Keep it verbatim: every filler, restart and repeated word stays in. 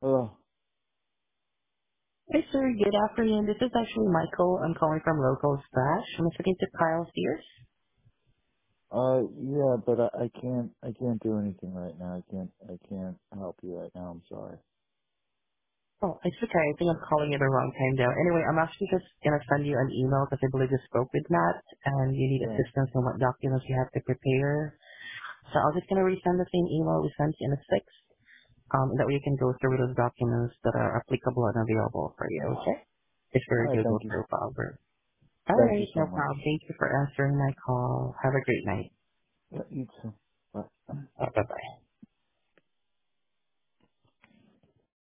Oh, Hey, sir. Good afternoon. This is actually Michael. I'm calling from Local Splash. I'm speaking to Kyle Sears. uh, yeah, but I, I can't, I can't do anything right now. I can't, I can't help you right now. I'm sorry. Oh, it's okay. I think I'm calling you the wrong time, though. Anyway, I'm actually just going to send you an email because I believe you spoke with Matt and you need Yeah. assistance on what documents you have to prepare. So I'm just going to resend the same email we sent you in the sixth. Um, that way you can go through those documents that are applicable and available for you, okay? It's All very right. good Thank you. profile. All Thank you right, so no much. problem. Thank you for answering my call. Have a great night. Yeah, you too. Bye. Uh, bye-bye.